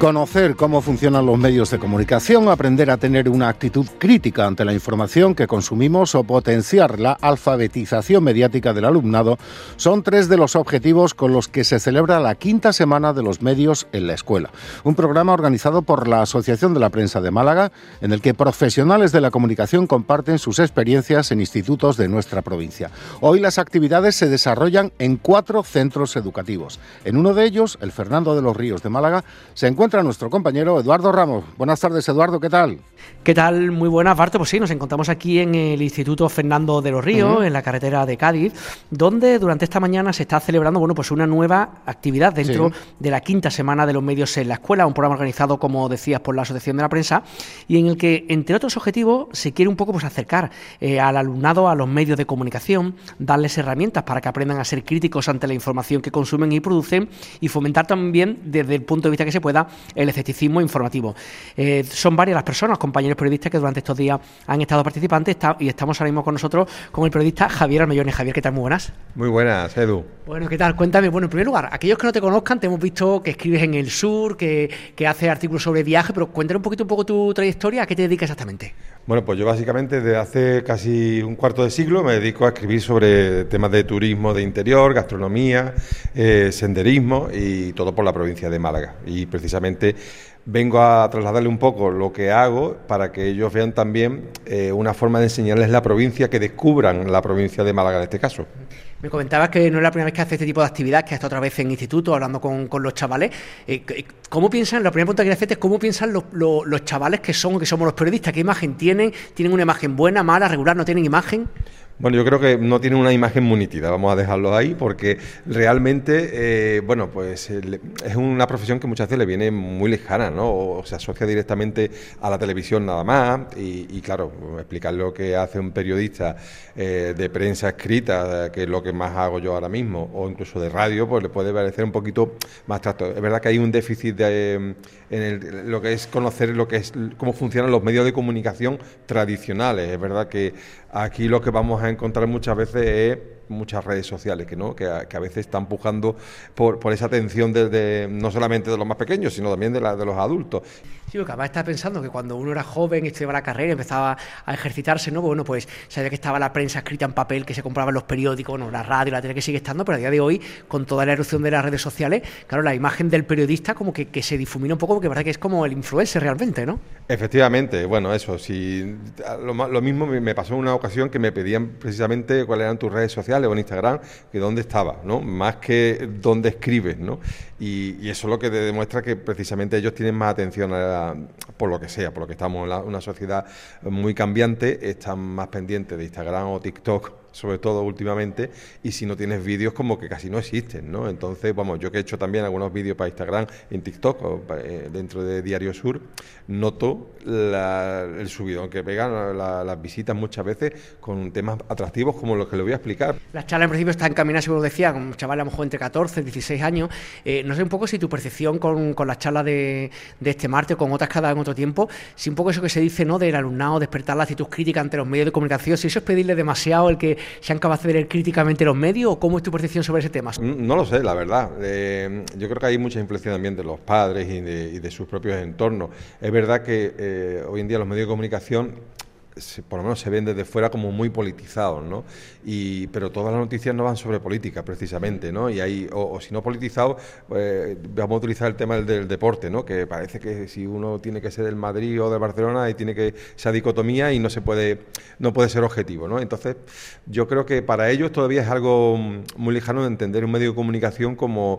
Conocer cómo funcionan los medios de comunicación, aprender a tener una actitud crítica ante la información que consumimos o potenciar la alfabetización mediática del alumnado son tres de los objetivos con los que se celebra la quinta semana de los medios en la escuela. Un programa organizado por la Asociación de la Prensa de Málaga, en el que profesionales de la comunicación comparten sus experiencias en institutos de nuestra provincia. Hoy las actividades se desarrollan en 4 centros educativos. En uno de ellos, el Fernando de los Ríos de Málaga, se encuentra nuestro compañero Eduardo Ramos. Buenas tardes, Eduardo, ¿qué tal? ¿Qué tal? Muy buenas, Barto. Pues sí, nos encontramos aquí en el Instituto Fernando de los Ríos, en la carretera de Cádiz, donde durante esta mañana se está celebrando, pues una nueva actividad dentro de la quinta semana de los medios en la escuela, un programa organizado, como decías, por la Asociación de la Prensa, y en el que, entre otros objetivos, se quiere un poco acercar al alumnado a los medios de comunicación, darles herramientas para que aprendan a ser críticos ante la información que consumen y producen, y fomentar también, desde el punto de vista que se pueda, el escepticismo informativo. Son varias las personas, compañeros periodistas, que durante estos días han estado participantes, y estamos ahora mismo con nosotros con el periodista Javier Armellones. Javier, ¿qué tal? Muy buenas. Muy buenas, Edu. Bueno, ¿qué tal? Cuéntame. Bueno, en primer lugar, aquellos que no te conozcan, te hemos visto que escribes en El Sur, que haces artículos sobre viaje, pero cuéntame un poco tu trayectoria. ¿A qué te dedicas exactamente? Bueno, pues yo básicamente desde hace casi un cuarto de siglo me dedico a escribir sobre temas de turismo de interior, gastronomía, senderismo y todo por la provincia de Málaga. Y precisamente vengo a trasladarle un poco lo que hago para que ellos vean también una forma de enseñarles la provincia, que descubran la provincia de Málaga en este caso. Me comentabas que no es la primera vez que haces este tipo de actividad, que has estado otra vez en instituto hablando con los chavales. ¿Cómo piensan, la primera pregunta que quería hacerte es cómo piensan los chavales que somos los periodistas? ¿Qué imagen tienen? ¿Tienen una imagen buena, mala, regular? ¿No tienen imagen? Bueno, yo creo que no tienen una imagen muy nítida, vamos a dejarlo ahí, porque realmente, es una profesión que muchas veces le viene muy lejana, ¿no? O se asocia directamente a la televisión nada más, y claro, explicar lo que hace un periodista de prensa escrita, que es lo que más hago yo ahora mismo, o incluso de radio, pues le puede parecer un poquito más abstracto. Es verdad que hay un déficit en lo que es conocer cómo funcionan los medios de comunicación tradicionales. Es verdad que aquí lo que vamos a encontrar muchas veces es muchas redes sociales que a veces están empujando por esa atención no solamente de los más pequeños, sino también de los adultos. Sí, porque además estaba pensando que cuando uno era joven, estudiaba la carrera, empezaba a ejercitarse, ¿no? Bueno, pues sabía que estaba la prensa escrita en papel, que se compraba en los periódicos, la radio, la tele, que sigue estando, pero a día de hoy, con toda la erupción de las redes sociales, claro, la imagen del periodista como que se difumina un poco, porque parece que es como el influencer realmente, ¿no? Efectivamente, bueno, eso, sí, lo mismo me pasó en una ocasión que me pedían precisamente cuáles eran tus redes sociales o en Instagram, que dónde estaba, ¿no? Más que dónde escribes, ¿no? Y eso es lo que te demuestra que precisamente ellos tienen más atención por lo que sea, por lo que estamos en una sociedad muy cambiante, están más pendientes de Instagram o TikTok, sobre todo últimamente, y si no tienes vídeos como que casi no existen, ¿no? Entonces, yo que he hecho también algunos vídeos para Instagram, en TikTok, o dentro de Diario Sur, noto el subidón que pegan las visitas muchas veces con temas atractivos como los que le voy a explicar. Las charlas en principio están encaminadas, como decía, con chavales a lo mejor entre 14 y 16 años. No sé un poco si tu percepción con las charlas de este martes o con otras que ha dado en otro tiempo, si un poco eso que se dice, ¿no?, del alumnado, despertar la actitud crítica ante los medios de comunicación, si eso es pedirle demasiado el que sean capaces de leer críticamente los medios, o cómo es tu percepción sobre ese tema. No lo sé, la verdad. Yo creo que hay mucha influencia también de los padres y de sus propios entornos. Es verdad que hoy en día los medios de comunicación por lo menos se ven desde fuera como muy politizados, ¿no? Pero todas las noticias no van sobre política, precisamente, ¿no? Y hay, o si no politizados, vamos a utilizar el tema del deporte, ¿no? Que parece que si uno tiene que ser del Madrid o del Barcelona, y tiene que esa dicotomía y no puede ser objetivo, ¿no? Entonces, yo creo que para ellos todavía es algo muy lejano de entender un medio de comunicación como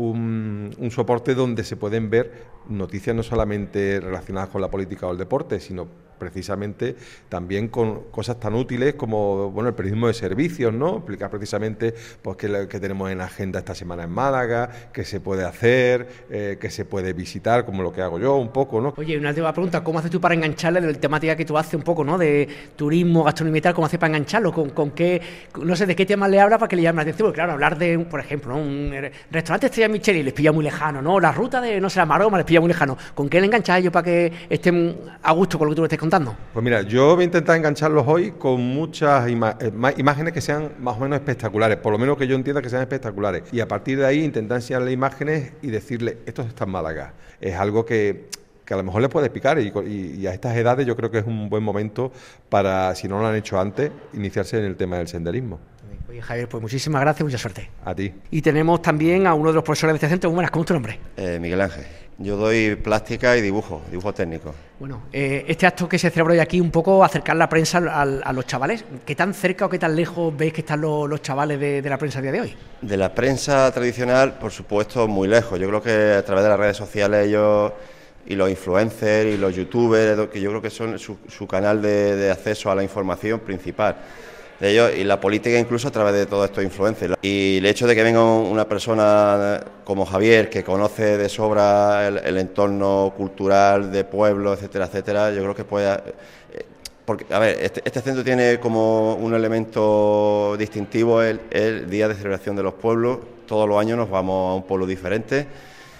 un soporte donde se pueden ver noticias no solamente relacionadas con la política o el deporte, sino precisamente también con cosas tan útiles como el periodismo de servicios, ¿no? Explicar precisamente pues qué tenemos en la agenda esta semana en Málaga, qué se puede hacer, qué se puede visitar, como lo que hago yo un poco, ¿no? Oye, una última pregunta, ¿cómo haces tú para engancharle de la temática que tú haces un poco, ¿no?, de turismo, gastronomía y tal? ¿Cómo haces para engancharlo? ¿Con qué, no sé, de qué tema le habla para que le llame la atención? Porque claro, hablar de, por ejemplo, ¿no?, un restaurante estrella Michelin les pilla muy lejano, ¿no? La ruta de, no sé, la maroma les pilla muy lejano. ¿Con qué le enganchas a ellos para que estén a gusto con lo que tú les estés contando? Pues mira, yo voy a intentar engancharlos hoy con muchas imágenes que sean más o menos espectaculares, por lo menos que yo entienda que sean espectaculares. Y a partir de ahí intentar enseñarle imágenes y decirle, esto está en Málaga. Es algo que a lo mejor les puede picar y a estas edades yo creo que es un buen momento para, si no lo han hecho antes, iniciarse en el tema del senderismo. Oye, Javier, pues muchísimas gracias, mucha suerte. A ti. Y tenemos también a uno de los profesores de este centro. Muy buenas, ¿cómo es tu nombre? Miguel Ángel. Yo doy plástica y dibujo técnico. Bueno, este acto que se celebra hoy aquí, un poco acercar la prensa a los chavales. ¿Qué tan cerca o qué tan lejos veis que están los chavales de la prensa a día de hoy? De la prensa tradicional, por supuesto, muy lejos. Yo creo que a través de las redes sociales ellos y los influencers y los youtubers, que yo creo que son su canal de acceso a la información principal de ellos, y la política incluso a través de todos estos influencers. Y el hecho de que venga una persona como Javier, que conoce de sobra el entorno cultural de pueblo, etcétera, etcétera, yo creo que puede... Porque, a ver, este centro tiene como un elemento distintivo el Día de Celebración de los Pueblos. Todos los años nos vamos a un pueblo diferente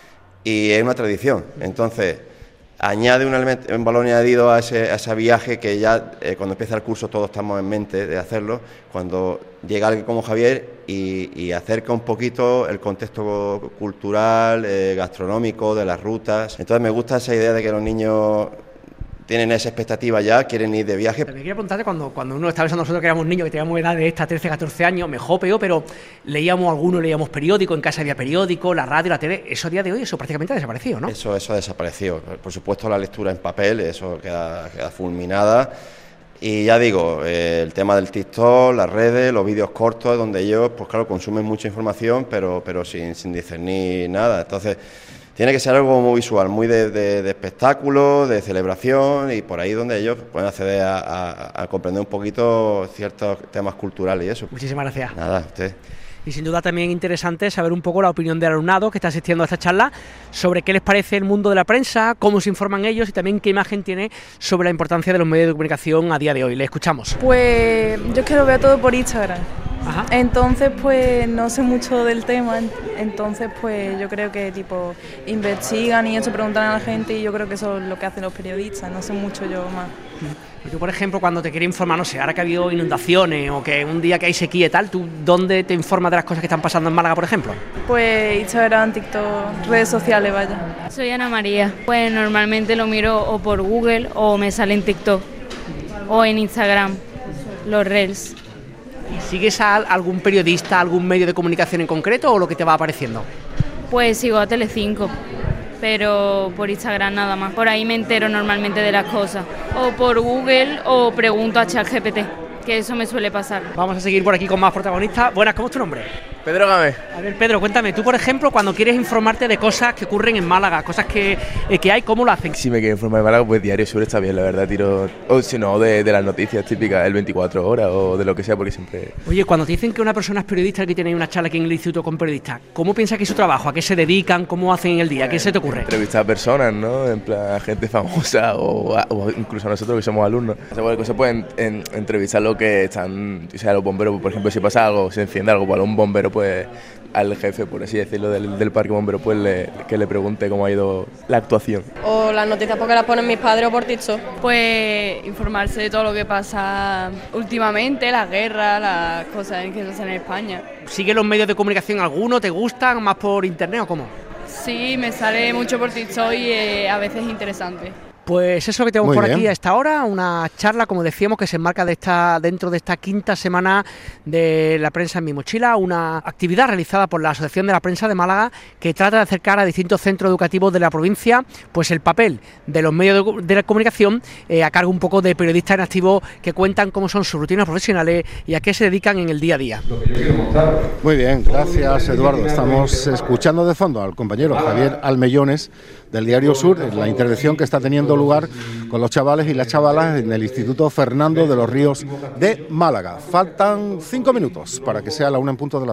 y es una tradición. Entonces, añade un valor añadido a ese viaje que ya cuando empieza el curso todos estamos en mente de hacerlo, cuando llega alguien como Javier y acerca un poquito el contexto cultural, gastronómico, de las rutas. Entonces me gusta esa idea de que los niños tienen esa expectativa ya, quieren ir de viaje. También quería preguntarte, cuando uno estaba pensando nosotros que éramos niños, que teníamos edad de 13, 14 años, mejor, peor, pero leíamos periódico, en casa había periódico, la radio, la tele, eso a día de hoy, eso prácticamente ha desaparecido, ¿no? Eso ha desaparecido. Por supuesto la lectura en papel, eso queda fulminada. Y ya digo, el tema del TikTok, las redes, los vídeos cortos, donde ellos, pues claro, consumen mucha información, pero sin discernir nada. Entonces, tiene que ser algo muy visual, muy de espectáculo, de celebración, y por ahí donde ellos pueden acceder a comprender un poquito ciertos temas culturales y eso. Muchísimas gracias. Nada, usted. Y sin duda también interesante saber un poco la opinión del alumnado que está asistiendo a esta charla sobre qué les parece el mundo de la prensa, cómo se informan ellos y también qué imagen tiene sobre la importancia de los medios de comunicación a día de hoy. Le escuchamos. Pues yo es que lo veo todo por Instagram. Ajá. Entonces pues no sé mucho del tema, entonces pues yo creo que tipo investigan y eso, preguntan a la gente, y yo creo que eso es lo que hacen los periodistas, no sé mucho yo más. Y tú, por ejemplo, cuando te quieres informar, no sé, ahora que ha habido inundaciones o que un día que hay sequía y tal, ¿tú dónde te informas de las cosas que están pasando en Málaga, por ejemplo? Pues Instagram, TikTok, redes sociales, vaya. Soy Ana María. Pues normalmente lo miro o por Google o me sale en TikTok o en Instagram, los Reels. ¿Y sigues a algún periodista, algún medio de comunicación en concreto o lo que te va apareciendo? Pues sigo a Telecinco, pero por Instagram nada más. Por ahí me entero normalmente de las cosas. O por Google o pregunto a ChatGPT, que eso me suele pasar. Vamos a seguir por aquí con más protagonistas. Buenas, ¿cómo es tu nombre? Pedro Gámez. A ver, Pedro, cuéntame, tú por ejemplo, cuando quieres informarte de cosas que ocurren en Málaga, cosas que hay, ¿cómo lo hacen? Si me quiero informar de Málaga, pues diario suele estar bien, la verdad, tiro, o si no, de las noticias típicas, el 24 horas o de lo que sea, porque siempre... Oye, cuando te dicen que una persona es periodista, que tiene una charla aquí en el instituto con periodistas, ¿cómo piensas que es su trabajo? ¿A qué se dedican? ¿Cómo hacen en el día? ¿Qué se te ocurre? Entrevistar a personas, ¿no? En plan, a gente famosa o incluso a nosotros que somos alumnos. Se pueden entrevistar lo que están, o sea, los bomberos, por ejemplo, si pasa algo, se enciende algo para un bombero, pues al jefe, por así decirlo, del parque bombero, pues que le pregunte cómo ha ido la actuación. O las noticias porque las ponen mis padres o por TikTok. Pues informarse de todo lo que pasa últimamente, las guerras, las cosas que se hacen en España. ¿Sigue los medios de comunicación alguno? ¿Te gustan más por internet o cómo? Sí, me sale mucho por TikTok y a veces es interesante. Pues eso es lo que tenemos Muy por bien. aquí a esta hora, una charla, como decíamos, que se enmarca dentro de esta quinta semana de la prensa en mi mochila, una actividad realizada por la Asociación de la Prensa de Málaga que trata de acercar a distintos centros educativos de la provincia pues el papel de los medios de la comunicación a cargo un poco de periodistas en activo que cuentan cómo son sus rutinas profesionales y a qué se dedican en el día a día. Muy bien, gracias Eduardo. Estamos escuchando de fondo al compañero Javier Almellones del Diario Sur, en la intervención que está teniendo lugar con los chavales y las chavalas en el Instituto Fernando de los Ríos de Málaga. Faltan 5 minutos para que sea la 1 en punto de la